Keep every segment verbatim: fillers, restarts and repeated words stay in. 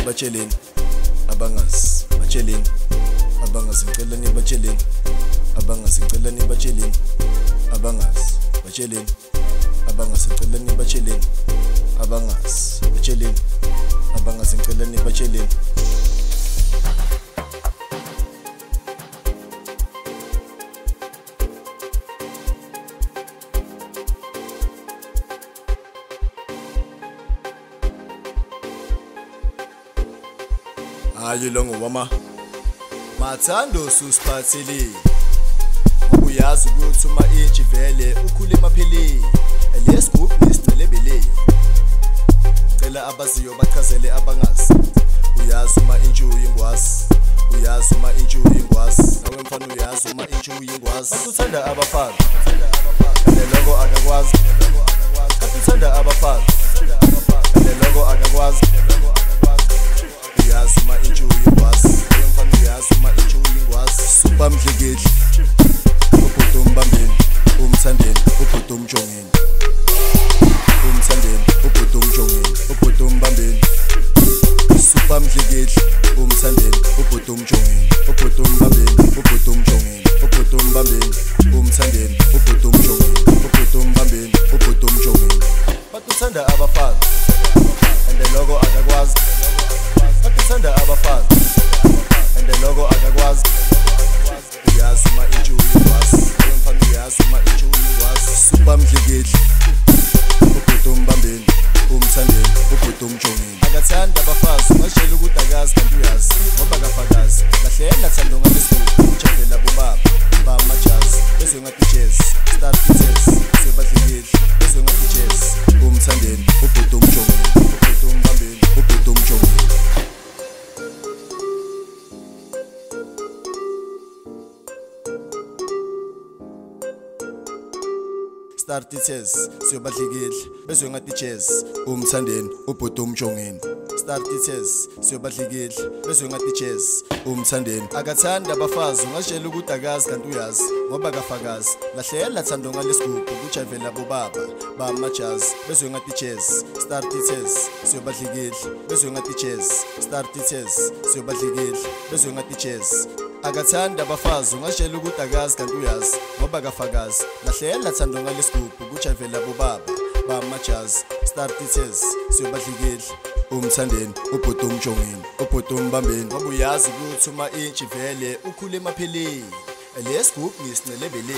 nibatsheleni abangazi batsheleni abangazi ngicela nibatsheleni abangazi ngicela nibatsheleni abangazi batsheleni abangazi ngicela nibatsheleni abangazi batsheleni abangazi ngicela nibatsheleni. Hayi lo ngowama Mathando susiphathele uyazi ukuthi uma inji vele ukhule emaphileni lesgroup nesicelebele cela abaziyo bachazele abangazi uyazi uma inji uyingwazi uyazi uma inji uyingwazi nawe mfana uyazi uma inji uyingwazi uthanda abafana neloko akakwazi uthanda abafana neloko akakwazi uyazi uma inji uyingwazi nawe mfana uyazi uma inji uyingwazi super mdlikidli ubhuti umbambeni umthandeni ubhuti umjongeni umthandeni ubhuti umjongeni ubhuti umbambeni super mdlikidli umthandeni ubhuti umjongeni ubhuti umbambeni ubhuti umjongeni ubhuti umbambeni umthandeni ubhuti umjongeni ubhuti umbambeni ubhuti umjongeni bathanda abafana and logo akakwazi bathanda abafana and logo akakwazi uyazi uma inji uyingwazi nawe mfana uyazi uma inji uyingwazi super mdlikidli ubhuti umbambeni umthandeni ubhuti umjongeni akathanda abafazi ungashela ukuthi akazi kanti uyazi ngoba akafakazi lahlela thando ngalesibuku ujabela bobaba bamajazi bezwe ngathi jazz start jazz sebadlikidli bezwe ngathi jazz umthandeni ubhuti umjongeni ubhuti umbambeni ubhuti umjongeni start jazz sebadlikidli bezwe ngathi jazz umthandeni ubhuti umjongeni start jazz sebadlikidli bezwe ngathi jazz umthandeni akathanda abafazi ungashela ukuthi akazi kanti uyazi ngoba akafakazi lahlela thando ngalesigugu kujavela bobaba bamajazi bezwe ngathi jazz start jazz sebadlikidli bezwe ngathi jazz start jazz sebadlikidli bezwe ngathi jazz akathanda abafazi ungashela ukuthi akazi kanti uyazi ngoba akafakazi lahlela thando ngalesigugu kujavela bobaba bamajazi start jazz sebadlikidli umthandeni ubhuti umjongeni ubhuti umbambeni ngoba uyazi ukuthi uma inji vele ukhule emaphileni lesgroup nisicelebele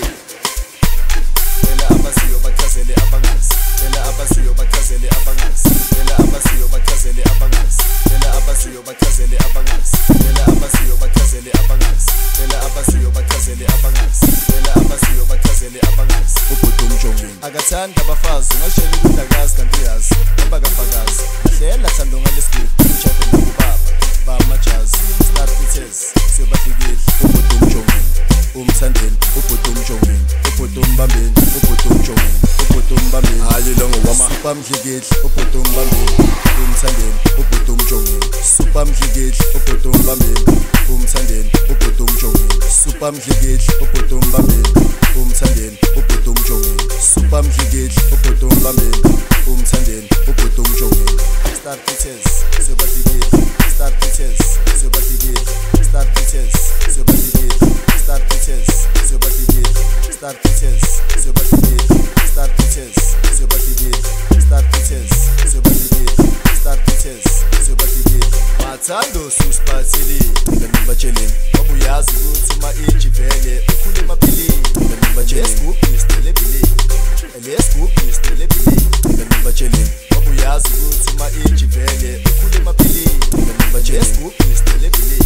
cela abaziyo bachazele abangazi cela abaziyo bachazele abangazi cela abaziyo bachazele abangazi cela abaziyo bachazele abangazi cela abaziyo bachazele abangazi cela abaziyo bachazele abangazi cela abaziyo bachazele abangazi ubhuti umjongeni akathanda abafazi ungashela ukuthi akazi kanti uyazi ngoba akafakazi lahlela thando ngalesigugu ujabela bobaba bamajazi start jazz sebadlikidli ubhuti umjongeni umthandeni ubhuti umjongeni ubhuti umbambeni ubhuti umjongeni ubhuti umbambeni hayi lo ngowama super mdlikidli ubhuti umbambeni umthandeni ubhuti umjongeni super mdlikidli ubhuti umbambeni umthandeni ubhuti umjongeni super mdlikidli ubhuti umbambeni umthandeni ubhuti umjongeni super mdlikidli ubhuti umbambeni umthandeni ubhuti umjongeni start jazz sebadlikidli start jazz sebadlikidli start jazz sebadlikidli start jazz sebadlikidli start jazz sebadlikidli start jazz sebadlikidli start jazz sebadlikidli start jazz sebadlikidli Mathando susiphathele nibatsheleni ngoba uyazi ukuthi uma inji vele ukhule emaphileni lesgroup nisicelebele lesgroup nisicelebele nibatsheleni ngoba uyazi ukuthi uma inji vele ukhule emaphileni lesgroup nisicelebele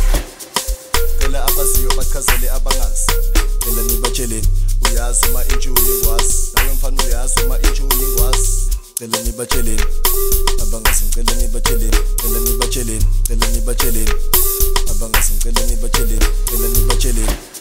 cela abaziyo bachazele abangazi cela nibatsheleni uyazi uma inji uyingwazi nawe mfana uyazi uma inji uyingwazi cela nibatsheleni abangazi ngicela nibatsheleni cela nibatsheleni cela nibatsheleni abangazi ngicela nibatsheleni cela nibatsheleni